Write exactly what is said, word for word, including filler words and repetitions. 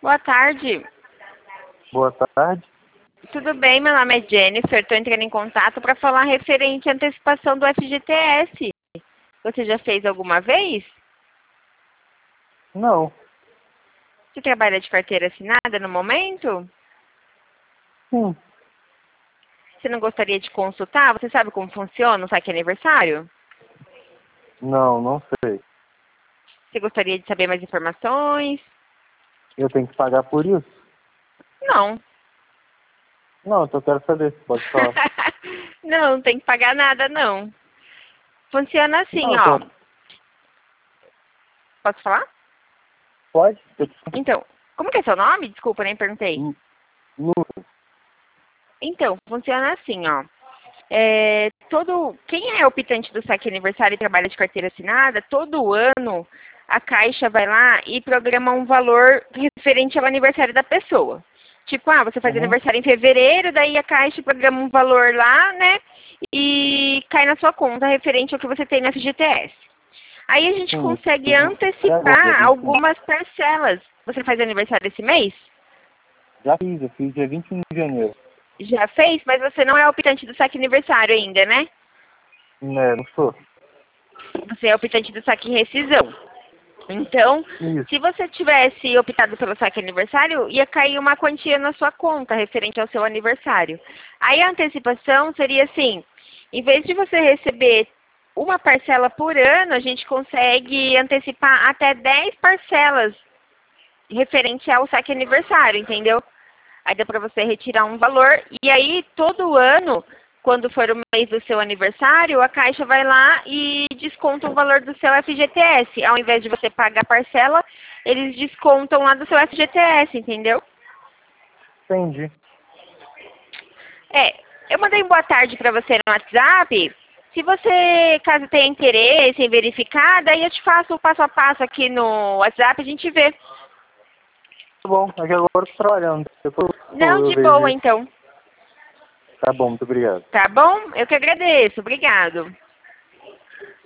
Boa tarde. Boa tarde. Tudo bem? Meu nome é Jennifer. Estou entrando em contato para falar referente à antecipação do F G T S. Você já fez alguma vez? Não. Você trabalha de carteira assinada no momento? Sim. Você não gostaria de consultar? Você sabe como funciona o saque aniversário? Não, não sei. Você gostaria de saber mais informações? Eu tenho que pagar por isso? Não. Não, então eu quero saber. Pode falar. Não, não tem que pagar nada, não. Funciona assim, Não, ó. então, Posso falar? pode? Então, como que é seu nome? Desculpa, nem perguntei. Lu- Lucas. Então, funciona assim, ó. É, todo, quem é optante do saque aniversário e trabalha de carteira assinada, todo ano a Caixa vai lá e programa um valor referente ao aniversário da pessoa. Tipo, ah, você faz Uhum. aniversário em fevereiro, daí a Caixa programa um valor lá, né? E cai na sua conta referente ao que você tem no F G T S. Aí a gente Sim. consegue Já agora, dia antecipar vinte e um. algumas parcelas. Você faz aniversário esse mês? Já fiz, eu fiz dia vinte e um de janeiro. Já fez, mas você não é optante do saque aniversário ainda, né? Né, não sou. Você é optante do saque rescisão. Então, Isso. se você tivesse optado pelo saque aniversário, ia cair uma quantia na sua conta referente ao seu aniversário. Aí a antecipação seria assim, em vez de você receber uma parcela por ano, a gente consegue antecipar até dez parcelas referente ao saque aniversário, entendeu? Aí dá para você retirar um valor e aí todo ano, quando for o mês do seu aniversário, a Caixa vai lá e desconta o valor do seu F G T S. Ao invés de você pagar a parcela, eles descontam lá do seu F G T S, entendeu? Entendi. É, eu mandei um boa tarde para você no WhatsApp. Se você, caso tenha interesse em verificar, daí eu te faço o passo a passo aqui no WhatsApp, a gente vê. Tá bom, é que agora eu tô trabalhando. Depois eu, Não, eu de vejo boa isso. então. Tá bom, muito obrigado. Tá bom? Eu que agradeço. Obrigado.